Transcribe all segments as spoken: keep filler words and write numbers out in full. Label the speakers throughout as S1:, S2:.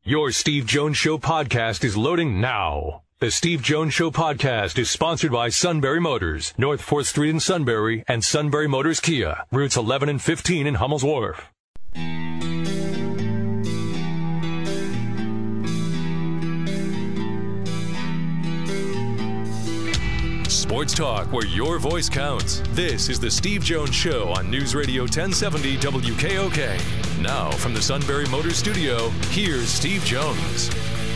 S1: Your Steve Jones Show podcast is loading now. The Steve Jones Show podcast is sponsored by Sunbury Motors, North fourth Street in Sunbury, and Sunbury Motors Kia, routes eleven and fifteen in Hummel's Wharf. Sports talk where your voice counts. This is the Steve Jones Show on News Radio ten seventy W K O K. Now from the Sunbury Motors Studio, here's Steve Jones.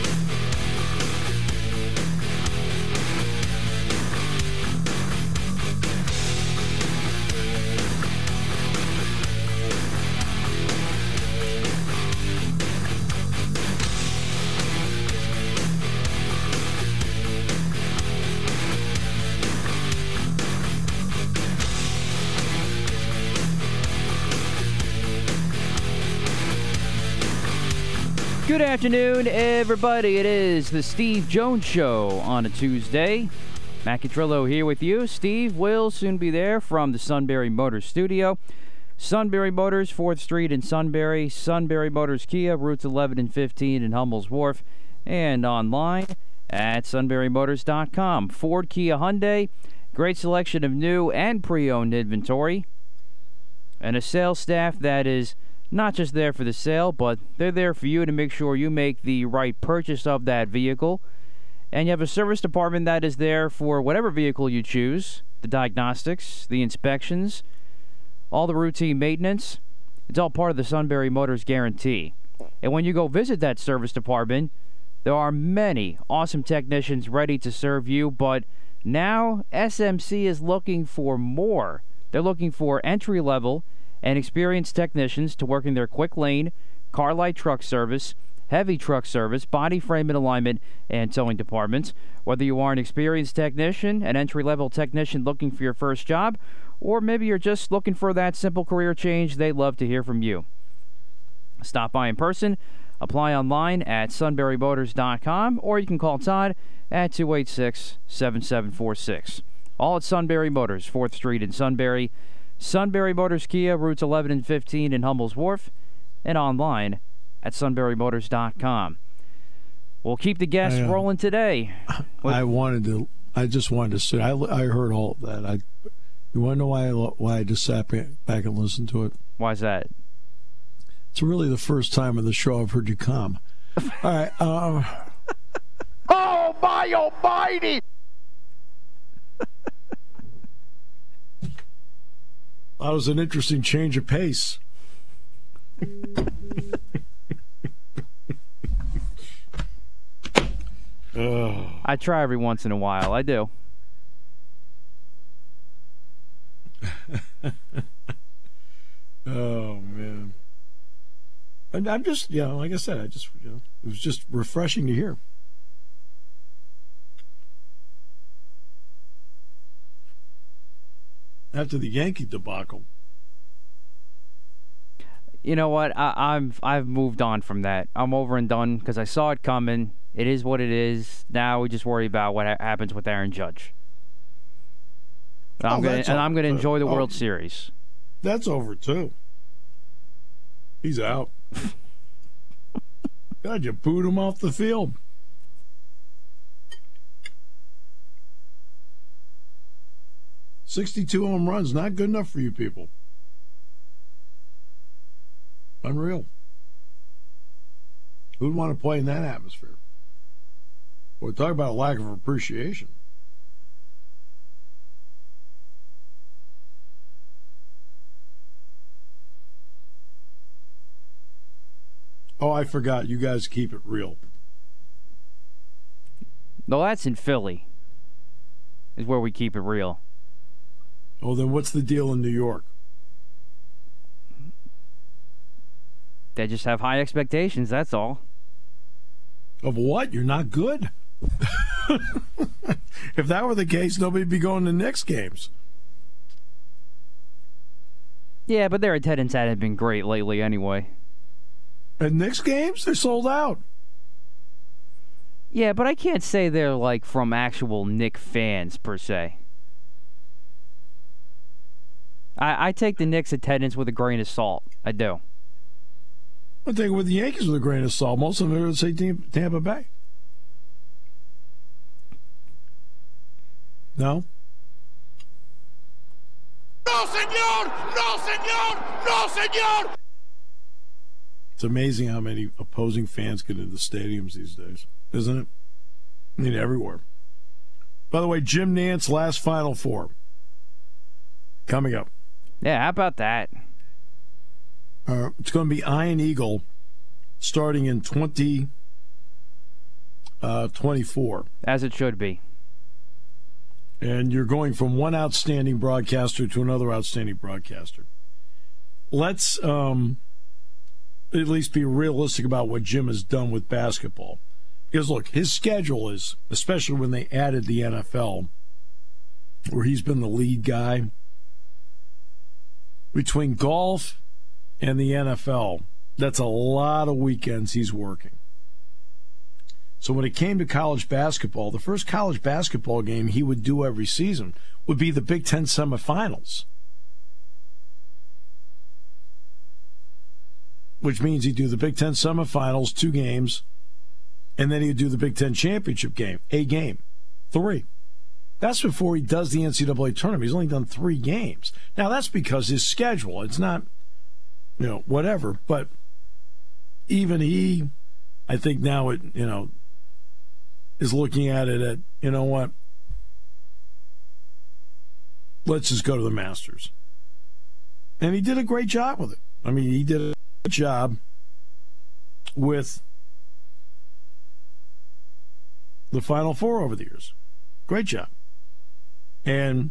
S2: Good afternoon, everybody. It is the Steve Jones Show on a Tuesday. Matt Catrillo here with you. Steve will soon be there from the Sunbury Motors Studio. Sunbury Motors, fourth Street in Sunbury. Sunbury Motors Kia, routes eleven and fifteen in Hummel's Wharf. And online at sunbury motors dot com. Ford, Kia, Hyundai. Great selection of new and pre-owned inventory. And a sales staff that is not just there for the sale, but they're there for you to make sure you make the right purchase of that vehicle. And you have a service department that is there for whatever vehicle you choose, the diagnostics, the inspections, all the routine maintenance. It's all part of the Sunbury Motors guarantee. And when you go visit that service department, there are many awesome technicians ready to serve you, but now S M C is looking for more. They're looking for entry-level and experienced technicians to work in their quick lane, car light truck service, heavy truck service, body frame and alignment, and towing departments. Whether you are an experienced technician, an entry-level technician looking for your first job, or maybe you're just looking for that simple career change, they'd love to hear from you. Stop by in person, apply online at sunbury motors dot com, or you can call Todd at two eight six, seven seven four six. All at Sunbury Motors, fourth Street in Sunbury. Sunbury Motors Kia, routes eleven and fifteen in Hummel's Wharf, and online at sunbury motors dot com. We'll keep the guests I, uh, rolling today. With-
S3: I wanted to, I just wanted to say, I, I heard all of that. I, you want to know why I, why I just sat back and listened to it?
S2: Why's that?
S3: It's really the first time in the show I've heard you calm. All right. Um,
S4: oh, my almighty!
S3: That was an interesting change of pace.
S2: oh. I try every once in a while. I do.
S3: oh, man. And I'm just, you know, like I said, I just, you know, it was just refreshing to hear. After the Yankee debacle.
S2: You know what? I, I've I've moved on from that. I'm over and done because I saw it coming. It is what it is. Now we just worry about what ha- happens with Aaron Judge. And oh, I'm gonna and over. I'm gonna enjoy the oh, World Series.
S3: That's over too. He's out. God, you booed him off the field. sixty-two home runs, not good enough for you people. Unreal. Who'd want to play in that atmosphere? We're talking about a lack of appreciation. Oh, I forgot. You guys keep it real.
S2: No, that's in Philly. Is where we keep it real.
S3: Oh, then what's the deal in New York?
S2: They just have high expectations, that's all.
S3: Of what? You're not good? If that were the case, nobody'd be going to Knicks games.
S2: Yeah, but their attendance hadn't been great lately anyway.
S3: At Knicks games? They're sold out.
S2: Yeah, but I can't say they're like from actual Knicks fans per se. I, I take the Knicks attendance with a grain of salt. I do.
S3: I take it with the Yankees with a grain of salt. Most of them would say Tampa Bay. No?
S4: No, senor! No, senor! No, senor!
S3: It's amazing how many opposing fans get into stadiums these days, isn't it? I mean, everywhere. By the way, Jim Nantz, last Final Four. Coming up.
S2: Yeah, how about that?
S3: Uh, it's going to be Iron Eagle starting in twenty twenty-four.
S2: As it should be.
S3: And you're going from one outstanding broadcaster to another outstanding broadcaster. Let's um, at least be realistic about what Jim has done with basketball. Because, look, his schedule is, especially when they added the N F L, where he's been the lead guy, between golf and the N F L, that's a lot of weekends he's working. So when it came to college basketball, the first college basketball game he would do every season would be the Big Ten semifinals, which means he'd do the Big Ten semifinals, two games, and then he'd do the Big Ten championship game, a game, three. That's before he does the N C double A tournament. He's only done three games. Now, that's because his schedule, it's not, you know, whatever. But even he, I think now, it, you know, is looking at it at, you know what, let's just go to the Masters. And he did a great job with it. I mean, he did a good job with the Final Four over the years. Great job. And,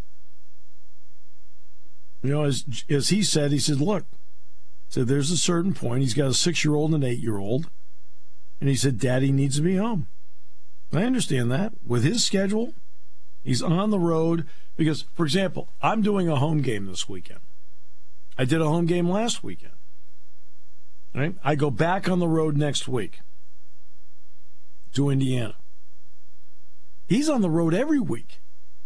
S3: you know, as as he said, he said, look, said there's a certain point. He's got a six-year-old and an eight-year-old. And he said, Daddy needs to be home. I understand that. With his schedule, he's on the road. Because, for example, I'm doing a home game this weekend. I did a home game last weekend. Right? I go back on the road next week to Indiana. He's on the road every week.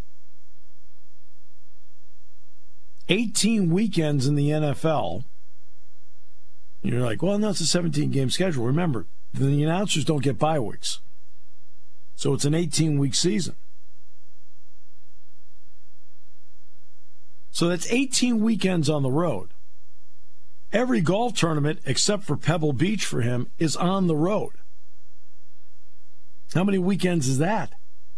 S3: eighteen weekends in the N F L. You're like, well, no, it's a seventeen-game schedule. Remember, the announcers don't get bye weeks. So it's an eighteen-week season. So that's eighteen weekends on the road. Every golf tournament, except for Pebble Beach for him, is on the road. How many weekends is that?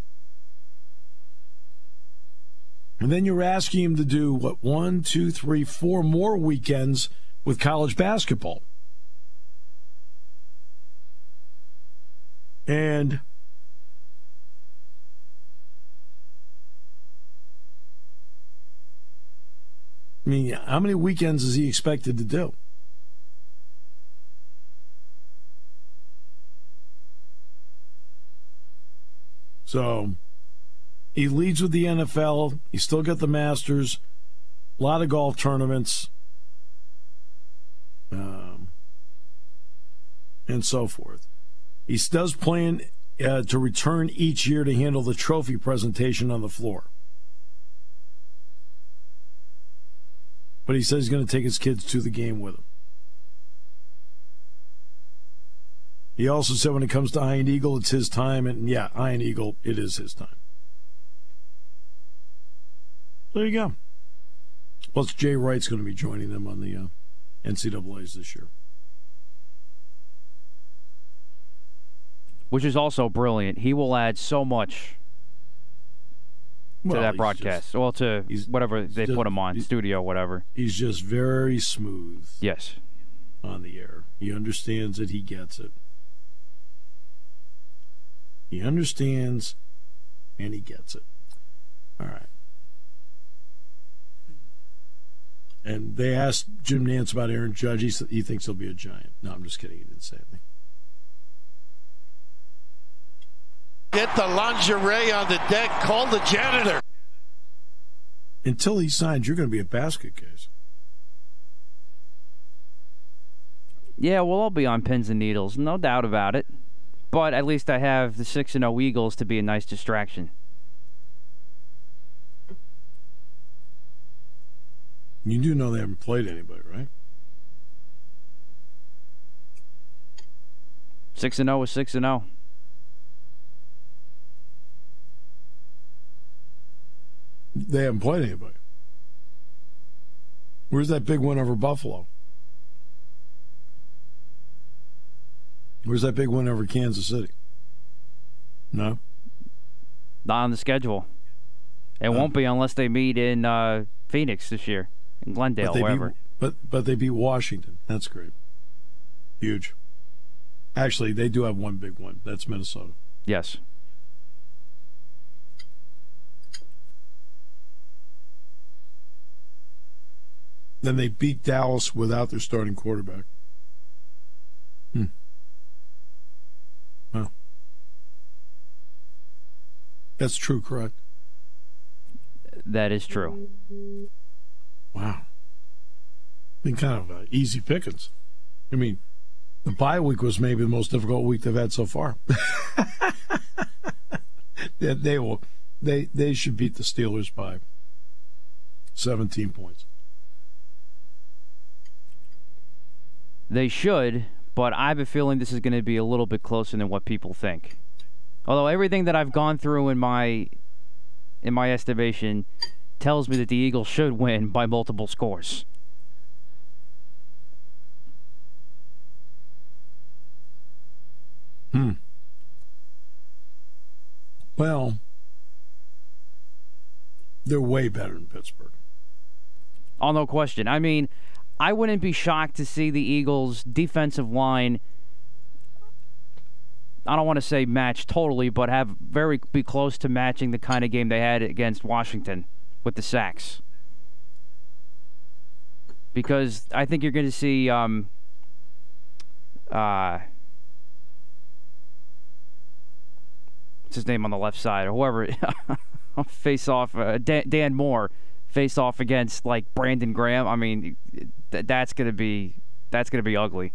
S3: And then you're asking him to do, what, one, two, three, four more weekends with college basketball. And I mean, how many weekends is he expected to do? So he leads with the N F L. He's still got the Masters, a lot of golf tournaments, um, and so forth. He does plan uh, to return each year to handle the trophy presentation on the floor. But he says he's going to take his kids to the game with him. He also said when it comes to Iron Eagle, it's his time. And, yeah, Iron Eagle, it is his time. There you go. Plus, Jay Wright's going to be joining them on the uh, N C double A's this year.
S2: Which is also brilliant. He will add so much to
S3: well,
S2: that broadcast.
S3: Just,
S2: well, to whatever they
S3: just,
S2: put him on, studio, whatever.
S3: He's just very smooth.
S2: Yes.
S3: On the air. He understands it. He gets it. He understands, and he gets it. All right. And they asked Jim Nantz about Aaron Judge. He, he thinks he'll be a Giant. No, I'm just kidding. He didn't say anything.
S4: Get the lingerie on the deck. Call the janitor.
S3: Until he signs, you're going to be a basket case.
S2: Yeah, we'll all be on pins and needles. No doubt about it. But at least I have the six and oh Eagles to be a nice distraction.
S3: You do know they haven't played anybody, right?
S2: Six and zero is six and zero.
S3: They haven't played anybody. Where's that big win over Buffalo? Where's that big win over Kansas City? No?
S2: Not on the schedule. It
S3: No.
S2: won't be unless they meet in uh, Phoenix this year, in Glendale,
S3: But they
S2: wherever.
S3: beat, but but they beat Washington. That's great. Huge. Actually, they do have one big one. That's Minnesota.
S2: Yes.
S3: Then they beat Dallas without their starting quarterback. Hmm. Well, that's true, correct?
S2: That is true.
S3: Wow. Been kind of uh, easy pickings. I mean, the bye week was maybe the most difficult week they've had so far. they, they will. They they should beat the Steelers by seventeen points.
S2: They should, but I have a feeling this is going to be a little bit closer than what people think. Although everything that I've gone through in my in my estimation tells me that the Eagles should win by multiple scores.
S3: Hmm. Well, they're way better than Pittsburgh.
S2: Oh, no question. I mean, I wouldn't be shocked to see the Eagles' defensive line, I don't want to say match totally, but have very be close to matching the kind of game they had against Washington with the sacks. Because I think you're going to see um, uh, what's his name on the left side, or whoever, face off, uh, Dan, Dan Moore, face off against like Brandon Graham. I mean, th- that's gonna be that's gonna be ugly.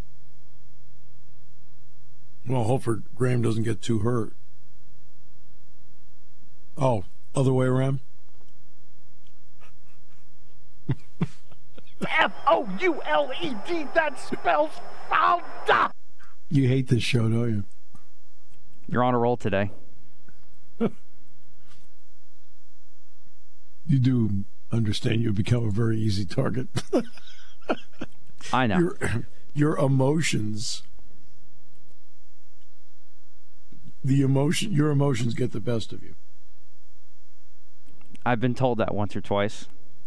S3: Well, hopefully Graham doesn't get too hurt. Oh, other way around?
S4: F O U L E D, that spells fouled.
S3: You hate this show, don't you?
S2: You're on a roll today.
S3: You do understand you become a very easy target.
S2: I know.
S3: Your, your emotions, the emotion, your emotions get the best of you.
S2: I've been told that once or twice.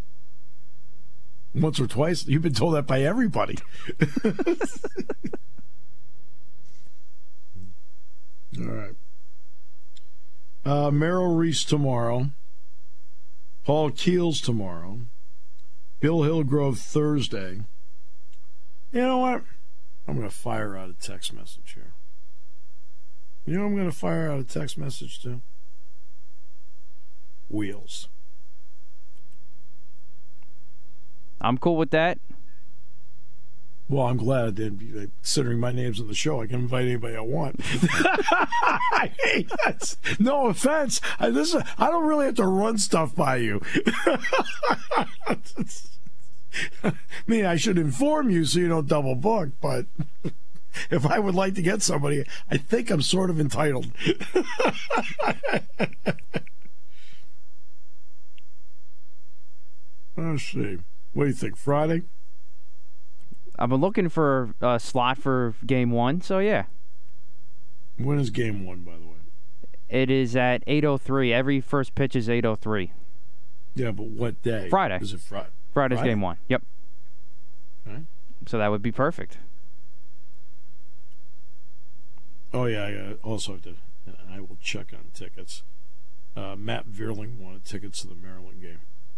S3: Once or twice? You've been told that by everybody. All right. Uh, Merrill Reese tomorrow. Paul Keels tomorrow. Bill Hillgrove Thursday. You know what? I'm going to fire out a text message here. You know I'm going to fire out a text message to? Wheels.
S2: I'm cool with that.
S3: Well, I'm glad I did. Considering my name's on the show, I can invite anybody I want. I hate that. No offense. I, this, I don't really have to run stuff by you. I mean, I should inform you so you don't double book, but if I would like to get somebody, I think I'm sort of entitled. Let's see. What do you think? Friday?
S2: I've been looking for a slot for game one, so yeah.
S3: When is game one, by the way?
S2: It is at eight oh three. Every first pitch is eight oh three.
S3: Yeah, but what day?
S2: Friday.
S3: Is it Friday?
S2: Friday's
S3: Friday?
S2: game one. Yep.
S3: Okay.
S2: So that would be perfect.
S3: Oh, yeah, I also did. And I will check on tickets. Uh, Matt Vierling wanted tickets to the Maryland game.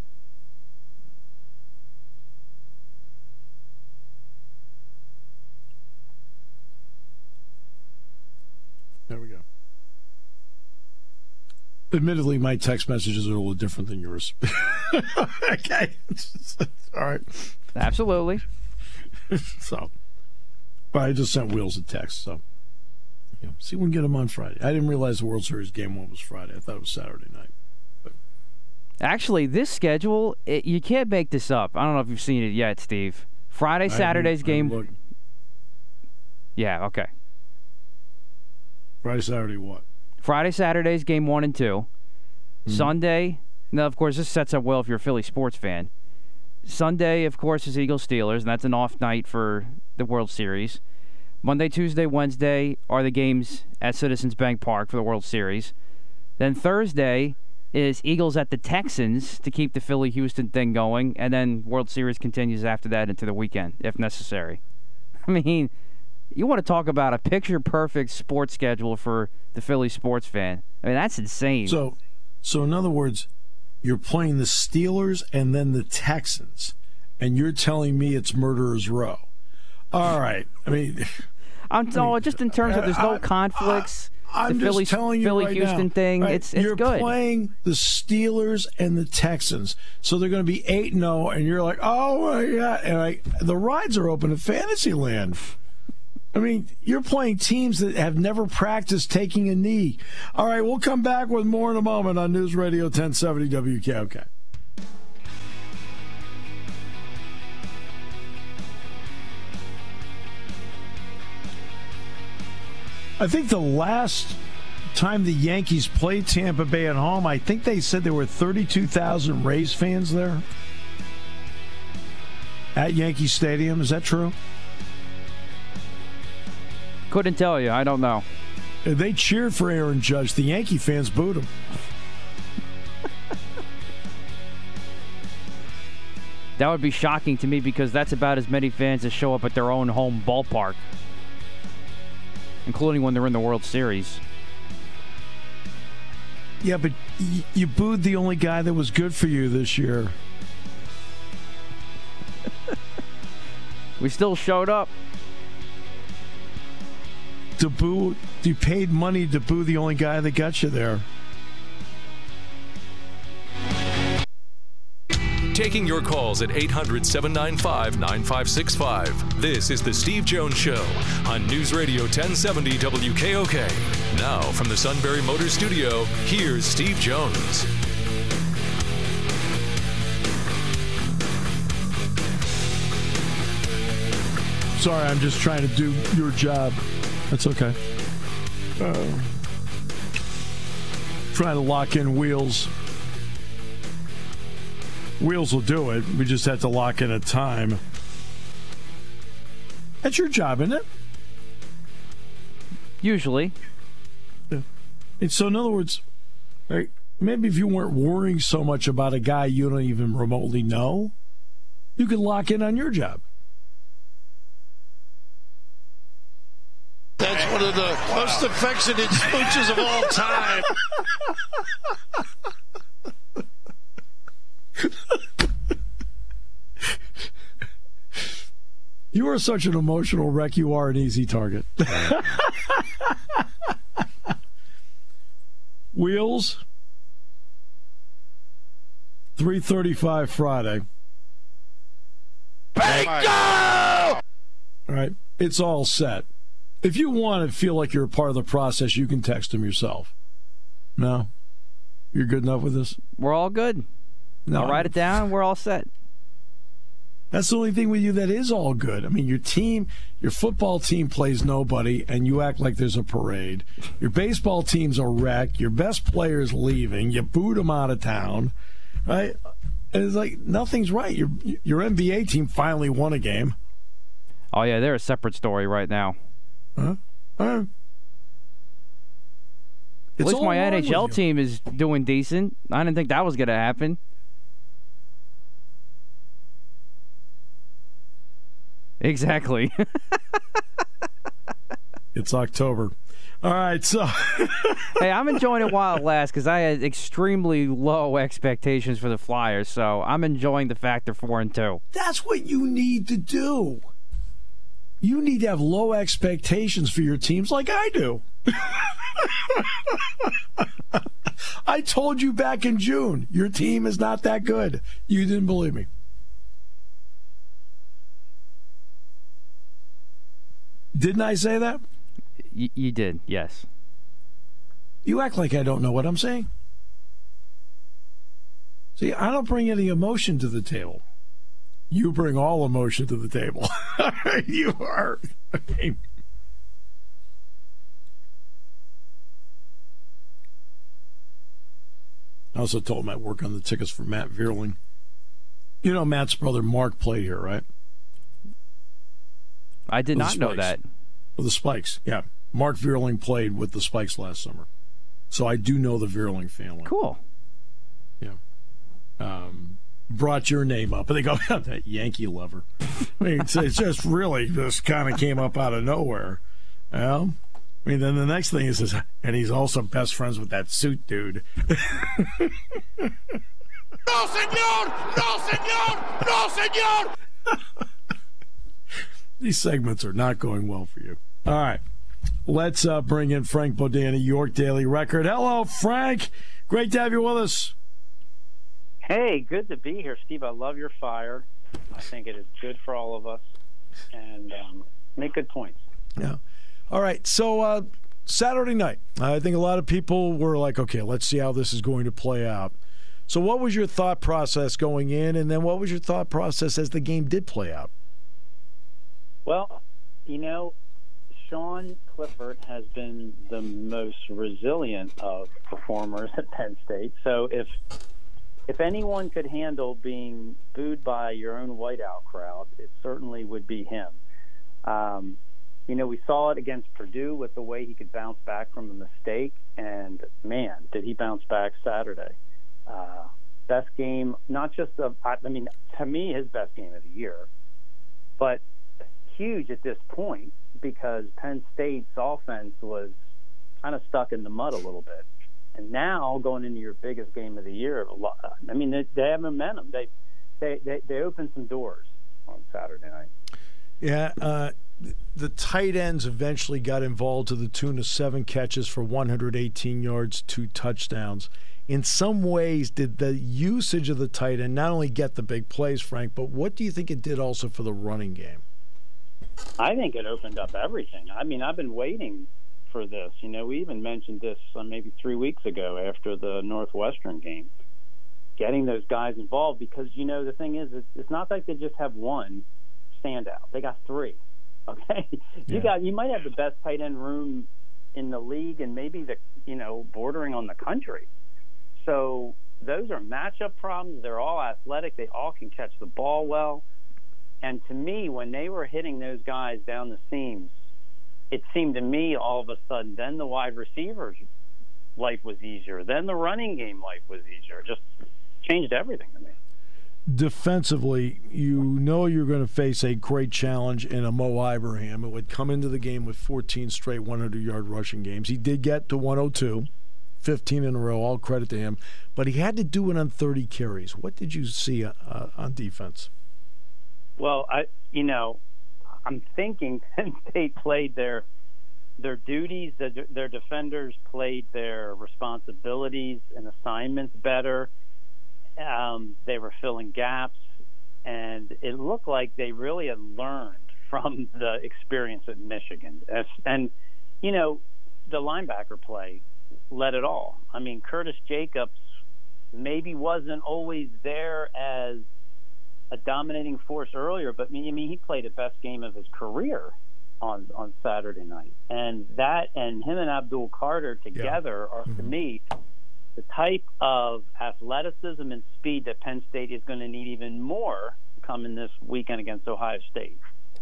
S3: There we go. Admittedly, my text messages are a little different than yours. Okay. All right.
S2: Absolutely.
S3: So, but I just sent Wheels a text, so you know, see if we can get him on Friday. I didn't realize the World Series game one was Friday. I thought it was Saturday night. But.
S2: Actually, this schedule, it, you can't make this up. I don't know if you've seen it yet, Steve. Friday, Saturday's game.
S3: Look,
S2: Yeah, okay.
S3: Friday, Saturday, what?
S2: Friday, Saturday's game one and two. Mm-hmm. Sunday, now, of course, this sets up well if you're a Philly sports fan. Sunday, of course, is Eagles-Steelers, and that's an off night for the World Series. Monday, Tuesday, Wednesday are the games at Citizens Bank Park for the World Series. Then Thursday is Eagles at the Texans to keep the Philly-Houston thing going, and then World Series continues after that into the weekend, if necessary. I mean, you want to talk about a picture-perfect sports schedule for the Philly sports fan. I mean, that's insane.
S3: So, so in other words, you're playing the Steelers and then the Texans, and you're telling me it's Murderer's Row. All right. I mean...
S2: I'm
S3: I mean,
S2: just in terms of there's no
S3: I,
S2: conflicts.
S3: I, I'm
S2: the Philly,
S3: just telling you
S2: Philly
S3: right
S2: Houston
S3: now,
S2: thing,
S3: right?
S2: it's it's
S3: you're
S2: good.
S3: You're playing the Steelers and the Texans, so they're going to be eight and zero, and you're like, oh my god! And I, the rides are open at Fantasyland. I mean, you're playing teams that have never practiced taking a knee. All right, we'll come back with more in a moment on News Radio ten seventy W K O K. I think the last time the Yankees played Tampa Bay at home, I think they said there were thirty-two thousand Rays fans there at Yankee Stadium. Is that true?
S2: Couldn't tell you. I don't know.
S3: They cheered for Aaron Judge. The Yankee fans booed him.
S2: That would be shocking to me because that's about as many fans as show up at their own home ballpark, including when they're in the World Series.
S3: Yeah, but y- you booed the only guy that was good for you this year.
S2: We still showed up.
S3: To boo, you paid money to boo the only guy that got you there.
S1: Taking your calls at eight hundred, seven nine five, nine five six five. This is The Steve Jones Show on News Radio ten seventy W K O K. Now, from the Sunbury Motors Studio, here's Steve Jones.
S3: Sorry, I'm just trying to do your job. That's okay. Uh, trying to lock in Wheels. Wheels will do it. We just have to lock in a time. That's your job, isn't it?
S2: Usually.
S3: Yeah. And so, in other words, right, maybe if you weren't worrying so much about a guy you don't even remotely know, you could lock in on your job.
S4: That's one of the most affectionate smooches of all time.
S3: You are such an emotional wreck. You are an easy target. Wheels, three thirty-five Friday.
S4: Bingo!
S3: All right, it's all set. If you want to feel like you're a part of the process, you can text him yourself. No? You're good enough with this?
S2: We're all good.
S3: No,
S2: I'll write it down. We're all set.
S3: That's the only thing with you that is all good. I mean, your team, your football team plays nobody, and you act like there's a parade. Your baseball team's a wreck. Your best player's leaving. You booed him out of town. Right? And it's like nothing's right. Your, your N B A team finally won a game.
S2: Oh, yeah, they're a separate story right now.
S3: Huh? Uh,
S2: At least my N H L team is doing decent. I didn't think that was going to happen. Exactly.
S3: It's October. All right, so.
S2: Hey, I'm enjoying it while it lasts because I had extremely low expectations for the Flyers, so I'm enjoying the fact they're four and two.
S3: That's what you need to do. You need to have low expectations for your teams like I do. I told you back in June, your team is not that good. You didn't believe me. Didn't I say that?
S2: Y- you did, yes.
S3: You act like I don't know what I'm saying. See, I don't bring any emotion to the table. You bring all emotion to the table. You are. I mean, I also told him I'd work on the tickets for Matt Vierling. You know Matt's brother Mark played here, right?
S2: I did
S3: With
S2: not know that.
S3: With the Spikes, yeah. Mark Vierling played with the Spikes last summer. So I do know the Vierling family.
S2: Cool.
S3: Yeah. Um, brought your name up. And they go, that Yankee lover. I mean, it's, it's just really just kind of came up out of nowhere. Well, I mean, then the next thing is, is and he's also best friends with that suit dude.
S4: No, senor! No, senor! No, senor!
S3: These segments are not going well for you. All right. Let's uh, bring in Frank Bodani, York Daily Record. Hello, Frank. Great to have you with us.
S5: Hey, good to be here, Steve. I love your fire. I think it is good for all of us. And um, make good points.
S3: Yeah. All right. So uh, Saturday night, I think a lot of people were like, okay, let's see how this is going to play out. So what was your thought process going in, and then what was your thought process as the game did play out?
S5: Well, you know, Sean Clifford has been the most resilient of performers at Penn State. So if if anyone could handle being booed by your own whiteout crowd, it certainly would be him. Um, you know, we saw it against Purdue with the way he could bounce back from a mistake, and man, did he bounce back Saturday. Uh, best game, not just of, I mean, to me, his best game of the year, but huge at this point because Penn State's offense was kind of stuck in the mud a little bit. And now going into your biggest game of the year, a lot, I mean, they, they have momentum. They, they, they, they opened some doors on Saturday night.
S3: Yeah, uh, the tight ends eventually got involved to the tune of seven catches for one hundred eighteen yards, two touchdowns. In some ways, did the usage of the tight end not only get the big plays, Frank, but what do you think it did also for the running game?
S5: I think it opened up everything. I mean, I've been waiting for this. You know, we even mentioned this uh, maybe three weeks ago after the Northwestern game, getting those guys involved because, you know, the thing is, it's, it's not like they just have one standout. They got three, okay? Yeah. You got you might have the best tight end room in the league and maybe the, you know, bordering on the country. So those are matchup problems. They're all athletic. They all can catch the ball well. And to me, when they were hitting those guys down the seams, it seemed to me all of a sudden then the wide receivers' life was easier. Then the running game life was easier. Just changed everything to me.
S3: Defensively, you know you're going to face a great challenge in a Mo Ibrahim, who would come into the game with fourteen straight hundred-yard rushing games. He did get to one oh two, fifteen in a row, all credit to him. But he had to do it on thirty carries. What did you see uh, on defense?
S5: Well, I, you know, I'm thinking Penn State played their their duties, their, their defenders played their responsibilities and assignments better. Um, they were filling gaps, and it looked like they really had learned from the experience at Michigan. As, and, you know, the linebacker play led it all. I mean, Curtis Jacobs maybe wasn't always there as a dominating force earlier, but I mean, he played the best game of his career on on Saturday night, and that and him and Abdul Carter together yeah. are mm-hmm. to me the type of athleticism and speed that Penn State is going to need even more coming this weekend against Ohio State.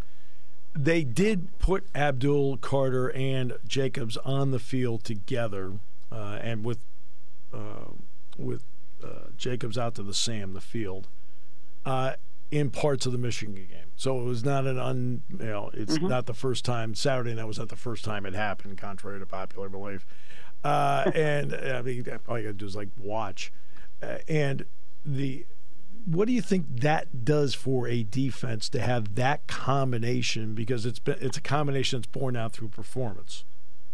S3: They did put Abdul Carter and Jacobs on the field together, uh, and with uh, with uh, Jacobs out to the Sam, the field. Uh, in parts of the Michigan game. So it was not an un, you know, it's mm-hmm. not the first time, Saturday night was not the first time it happened, contrary to popular belief. Uh, and I mean, all you got to do is like watch. Uh, and the, what do you think that does for a defense to have that combination? Because it's been, it's a combination that's borne out through performance.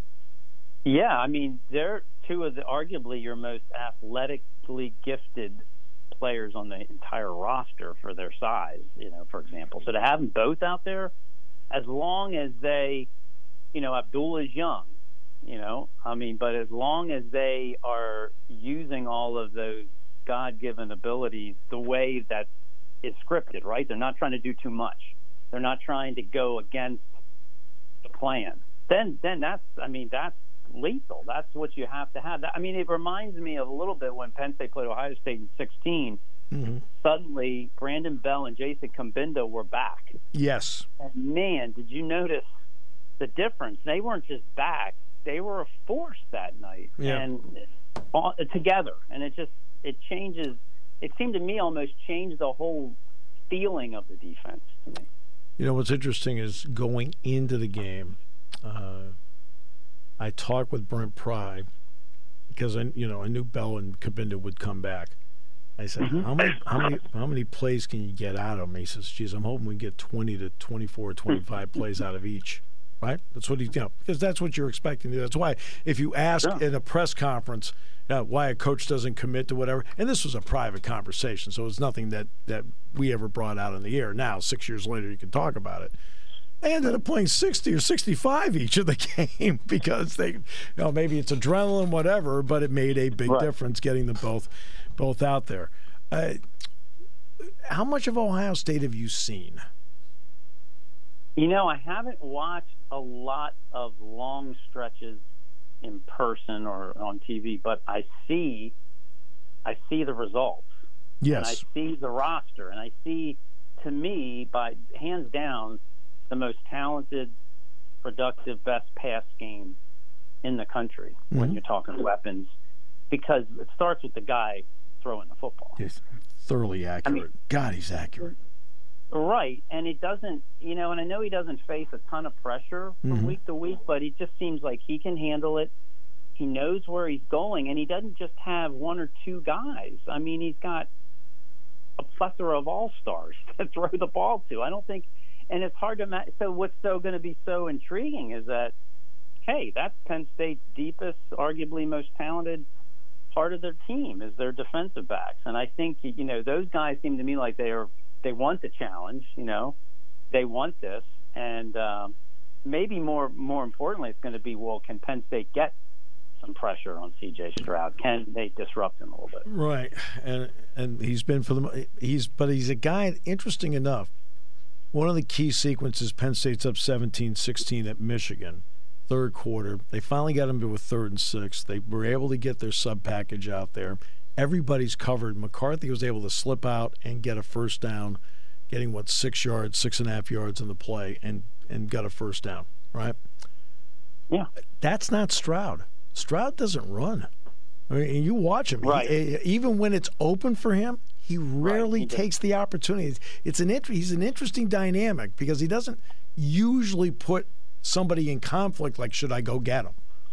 S5: Yeah, I mean, they're two of the arguably your most athletically gifted players on the entire roster for their size, you know, for example. So to have them both out there, as long as they, you know, Abdul is young, you know, I mean, but as long as they are using all of those God-given abilities the way that is scripted, right? They're not trying to do too much. They're not trying to go against the plan. Then, then that's, I mean, that's lethal. That's what you have to have. I mean, it reminds me of a little bit when Penn State played Ohio State in sixteen. Mm-hmm. Suddenly, Brandon Bell and Jason Combindo were back.
S3: Yes.
S5: And man, did you notice the difference? They weren't just back; they were a force that night,
S3: yeah.
S5: and all, together. And it just it changes. It seemed to me almost changed the whole feeling of the defense to me.
S3: You know what's interesting is going into the game, uh, I talked with Brent Pry because I, you know, I knew Bell and Combindo would come back. I said, mm-hmm. how many, how many, how many plays can you get out of them? He says, geez, I'm hoping we get twenty to twenty-four, twenty-five plays out of each. Right? That's what he, you know, because that's what you're expecting. That's why if you ask yeah. in a press conference you know, why a coach doesn't commit to whatever, and this was a private conversation, so it's nothing that, that we ever brought out in the air. Now, six years later, you can talk about it. They ended up playing sixty or sixty-five each of the game because they, you know, maybe it's adrenaline, whatever, but it made a big right. difference getting them both, both out there. Uh, how much of Ohio State have you seen?
S5: You know, I haven't watched a lot of long stretches in person or on T V, but I see, I see the results.
S3: Yes.
S5: And I see the roster, and I see, to me, by hands down, the most talented, productive, best pass game in the country mm-hmm. when you're talking weapons, because it starts with the guy throwing the football.
S3: He's thoroughly accurate. I mean, God, he's accurate.
S5: Right, and it doesn't, you know, and I know he doesn't face a ton of pressure from mm-hmm. week to week, but it just seems like he can handle it. He knows where he's going, and he doesn't just have one or two guys. I mean, he's got a plethora of all-stars to throw the ball to. I don't think, and it's hard to imagine. So what's so going to be so intriguing is that, hey, that's Penn State's deepest, arguably most talented part of their team is their defensive backs. And I think, you know, those guys seem to me like they are, they want the challenge, you know, they want this. And um, maybe more, more importantly, it's going to be, well, can Penn State get some pressure on C J Stroud? Can they disrupt him a little bit?
S3: Right. And, and he's been for the, he's, but he's a guy, interesting enough. One of the key sequences, Penn State's up seventeen sixteen at Michigan, third quarter. They finally got him to a third and six. They were able to get their sub package out there. Everybody's covered. McCarthy was able to slip out and get a first down, getting, what, six yards, six and a half yards in the play, and, and got a first down, right?
S5: Yeah.
S3: That's not Stroud. Stroud doesn't run. I mean, you watch him.
S5: Right.
S3: He, even when it's open for him, he rarely right. he takes the opportunity. It's an int- He's an interesting dynamic because he doesn't usually put somebody in conflict like, should I go get him?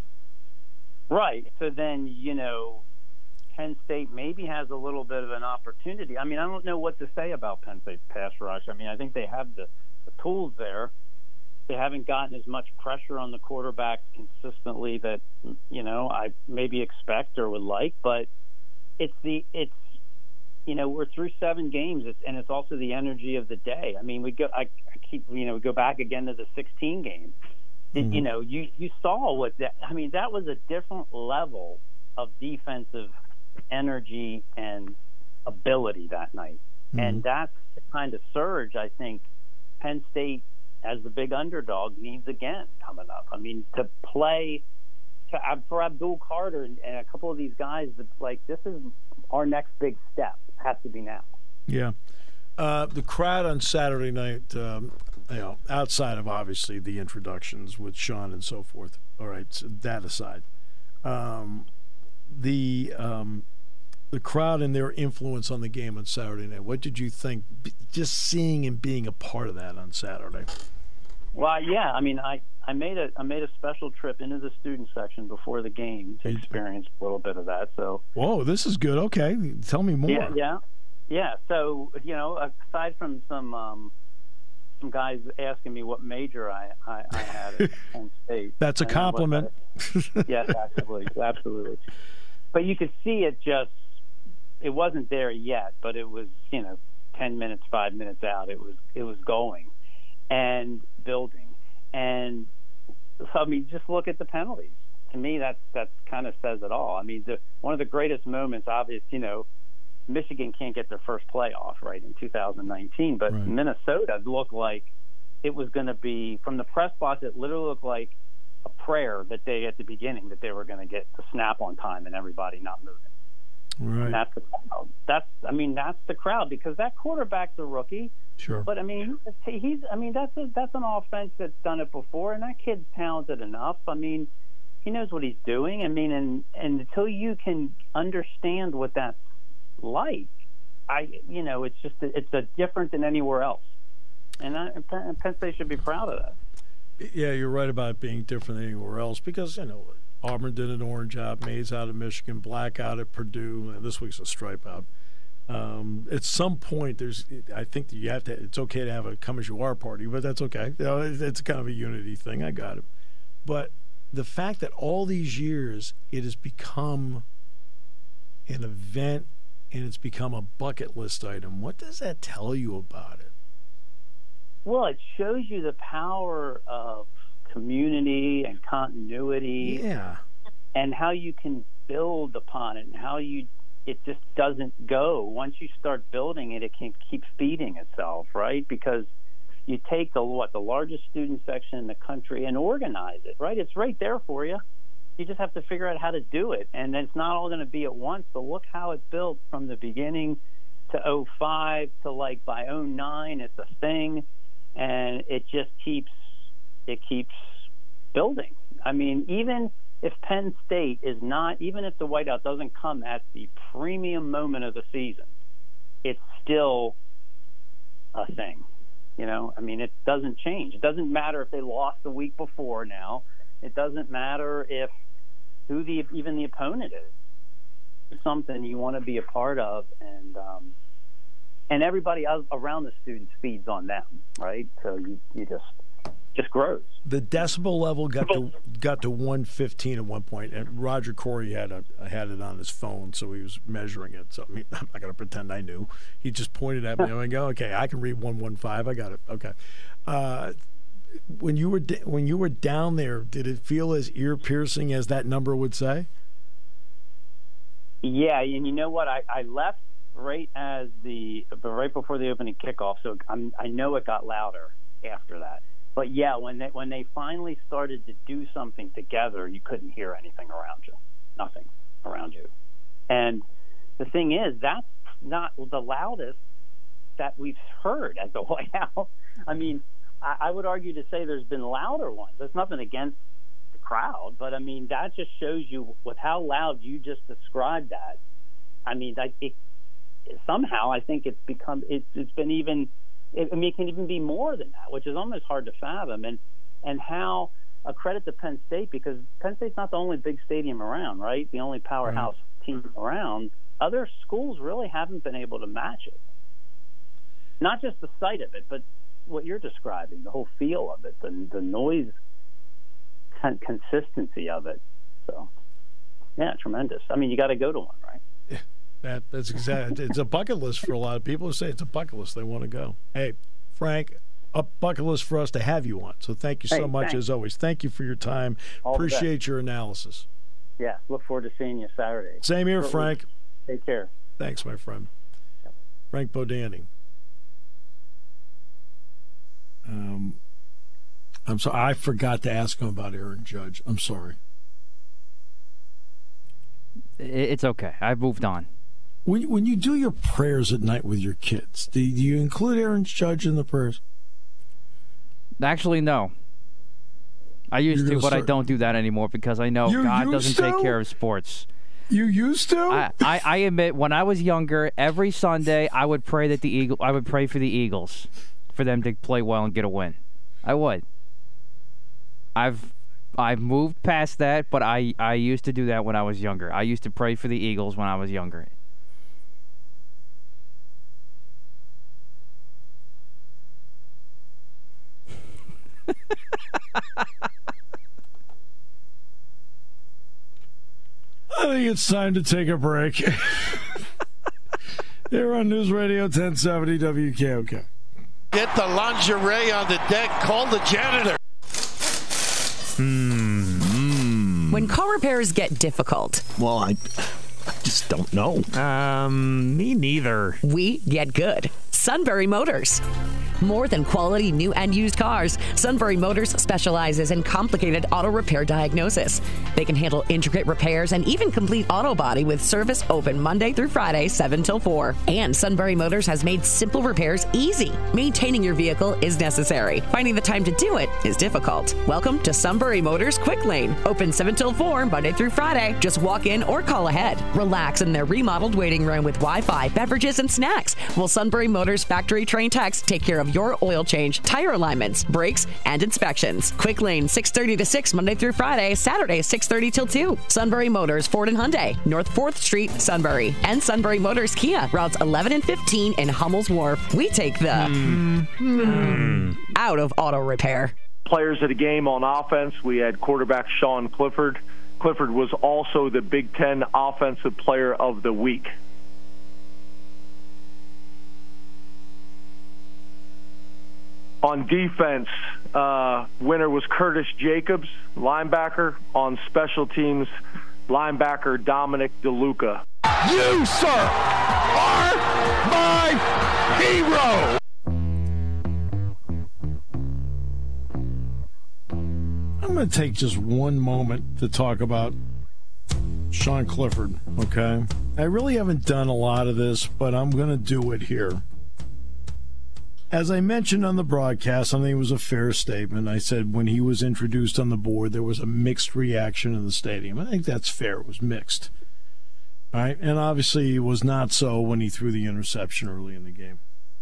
S5: Right. So then, you know, Penn State maybe has a little bit of an opportunity. I mean, I don't know what to say about Penn State's pass rush. I mean, I think they have the, the tools there. They haven't gotten as much pressure on the quarterbacks consistently that, you know, I maybe expect or would like, but it's the, it's, you know, we're through seven games, it's, and it's also the energy of the day. I mean, we go, I, I keep, you know, we go back again to the sixteen game. Mm-hmm. You know, you, you saw what that, I mean, that was a different level of defensive energy and ability that night. Mm-hmm. And that's the kind of surge I think Penn State, as the big underdog, needs again coming up. I mean, to play to, for Abdul Carter and, and a couple of these guys, that, like, this is our next big step. Has to be now.
S3: Yeah. Uh, the crowd on Saturday night, um, you know, outside of obviously the introductions with Sean and so forth. All right, so that aside, um, the um, the crowd and their influence on the game on Saturday night. What did you think? Just seeing and being a part of that on Saturday.
S5: Well, yeah. I mean, I, I made a I made a special trip into the student section before the game to experience a little bit of that. So. Whoa,
S3: this is good. Okay, tell me more.
S5: Yeah, yeah, yeah. So, you know, aside from some um, some guys asking me what major I, I, I had at Penn State.
S3: That's a compliment.
S5: Yes, absolutely, absolutely. But you could see it just. It wasn't there yet, but it was, you know, ten minutes, five minutes out. It was it was going and building. And so, I mean, just look at the penalties. To me, that's that's kind of says it all. I mean, the, one of the greatest moments, obvious, you know, Michigan can't get their first playoff, right, in two thousand nineteen, but right. Minnesota looked like it was going to be, from the press box, it literally looked like a prayer that they at the beginning that they were going to get the snap on time and everybody not moving.
S3: Right.
S5: And that's the crowd. That's I mean that's the crowd because that quarterback's a rookie.
S3: Sure.
S5: But I mean he's I mean that's a, that's an offense that's done it before, and that kid's talented enough. I mean he knows what he's doing. I mean and and until you can understand what that's like, I you know it's just it's a different than anywhere else. And, I, and Penn State should be proud of that.
S3: Yeah, you're right about it being different than anywhere else because, you know, Auburn did an orange out, Mays out of Michigan, Black out at Purdue, and this week's a stripe out. Um, at some point, there's, I think that you have to, it's okay to have a come as you are party, but that's okay. You know, it's kind of a unity thing. I got it. But the fact that all these years it has become an event and it's become a bucket list item, what does that tell you about it?
S5: Well, it shows you the power of community and continuity,
S3: yeah,
S5: and how you can build upon it, and how you it just doesn't go. Once you start building it, it can keep feeding itself, right? Because you take the what the largest student section in the country and organize it, right? It's right there for you. You just have to figure out how to do it, and then it's not all going to be at once. But look how it built from the beginning to oh five to like by oh nine, it's a thing. And it just keeps it keeps building. I mean, even if Penn State is not, even if the whiteout doesn't come at the premium moment of the season, it's still a thing. You know, I mean, it doesn't change. It doesn't matter if they lost the week before now. It doesn't matter if who the even the opponent is. It's something you want to be a part of, and um, and everybody around the students feeds on them, right? So you, you just just grows.
S3: The decibel level got to got to one fifteen at one point, and Roger Corey had a had it on his phone, so he was measuring it. So I mean, I'm not going to pretend I knew. He just pointed at me and go, "Okay, I can read one one five. I got it." Okay. Uh, when you were when you were down there, did it feel as ear piercing as that number would say?
S5: Yeah, and you know what? I, I left right as the right before the opening kickoff, so I'm, I know it got louder after that. But yeah, when they when they finally started to do something together, you couldn't hear anything around you, nothing around you. And the thing is, that's not the loudest that we've heard at the White House. I mean, I, I would argue to say there's been louder ones. There's nothing against the crowd, but I mean that just shows you with how loud you just described that. I mean, that it. Somehow I think it's become it's it's been even it, I mean it can even be more than that, which is almost hard to fathom. And and how a credit to Penn State, because Penn State's not the only big stadium around, right? The only powerhouse right. team around. Other schools really haven't been able to match it. Not just the sight of it, but what you're describing, the whole feel of it, the the noise con- consistency of it. So yeah, tremendous. I mean, you got to go to one, right?
S3: Yeah. That, that's exactly. It's a bucket list for a lot of people who say it's a bucket list. They want to go. Hey, Frank, a bucket list for us to have you on. So thank you so hey, much, thanks. As always. Thank you for your time. All Appreciate your analysis.
S5: Yeah, look forward to seeing you Saturday.
S3: Same here, Frank.
S5: Take care.
S3: Thanks, my friend. Yep. Frank Bodani. Um, I'm sorry. I forgot to ask him about Aaron Judge. I'm sorry.
S2: It's okay. I've moved on.
S3: When when you do your prayers at night with your kids, do you include Aaron Judge in the prayers?
S2: Actually, no. I used to, but start... I don't do that anymore because I know you God doesn't to? take care of sports.
S3: You used to?
S2: I, I, I admit, when I was younger, every Sunday I would pray that the Eagle. I would pray for the Eagles, for them to play well and get a win. I would. I've I've moved past that, but I, I used to do that when I was younger. I used to pray for the Eagles when I was younger.
S3: I think it's time to take a break. Here on News Radio ten seventy W K O K.
S4: Get the lingerie on the deck. Call the janitor.
S6: Hmm. When car repairs get difficult.
S7: Well, I, I just don't know.
S8: Um, me neither.
S6: We get good. Sunbury Motors. More than quality new and used cars, Sunbury Motors specializes in complicated auto repair diagnosis. They can handle intricate repairs and even complete auto body with service open Monday through Friday, seven till four. And Sunbury Motors has made simple repairs easy. Maintaining your vehicle is necessary. Finding the time to do it is difficult. Welcome to Sunbury Motors Quick Lane. Open seven till four, Monday through Friday. Just walk in or call ahead. Relax in their remodeled waiting room with Wi-Fi, beverages, and snacks. While Sunbury Motors factory trained techs take care of your oil change, tire alignments, brakes, and inspections. Quick Lane, six thirty to six, Monday through Friday. Saturday, six thirty till two. Sunbury Motors, Ford and Hyundai, North fourth Street, Sunbury. And Sunbury Motors Kia, routes eleven and fifteen in Hummel's Wharf. We take the mm. Mm. out of auto repair.
S8: Players of the game on offense, we had quarterback Sean Clifford. Clifford was also the Big Ten Offensive Player of the Week. On defense, uh, winner was Curtis Jacobs, linebacker. On special teams, linebacker Dominic DeLuca.
S4: You, sir, are my hero!
S3: I'm going to take just one moment to talk about Sean Clifford, okay? I really haven't done a lot of this, but I'm going to do it here. As I mentioned on the broadcast, I think it was a fair statement. I said when he was introduced on the board, there was a mixed reaction in the stadium. I think that's fair. It was mixed. All right? And obviously it was not so when he threw the interception early in the game.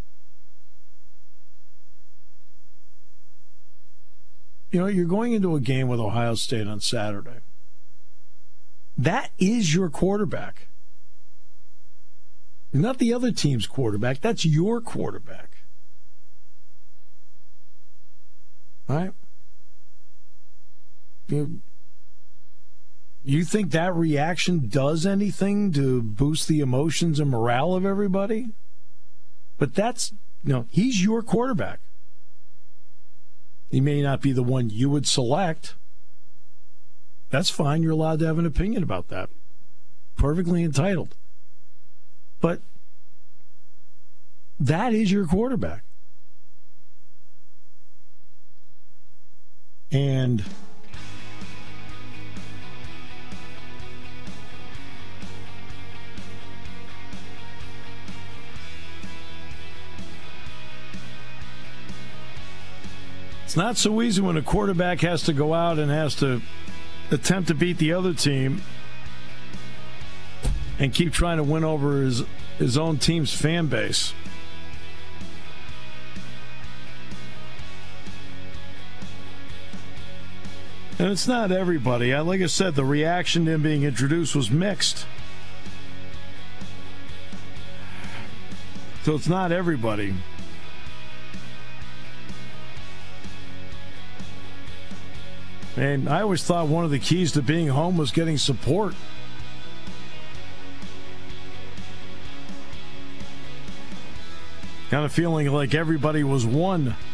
S3: You know, you're going into a game with Ohio State on Saturday. That is your quarterback. Not the other team's quarterback. That's your quarterback. All right? You, you think that reaction does anything to boost the emotions and morale of everybody? But that's, you know, he's your quarterback. He may not be the one you would select. That's fine. You're allowed to have an opinion about that. Perfectly entitled. But that is your quarterback. And it's not so easy when a quarterback has to go out and has to attempt to beat the other team and keep trying to win over his, his own team's fan base. And it's not everybody. Like I said, the reaction to him being introduced was mixed. So it's not everybody. And I always thought one of the keys to being home was getting support. Kind of feeling like everybody was one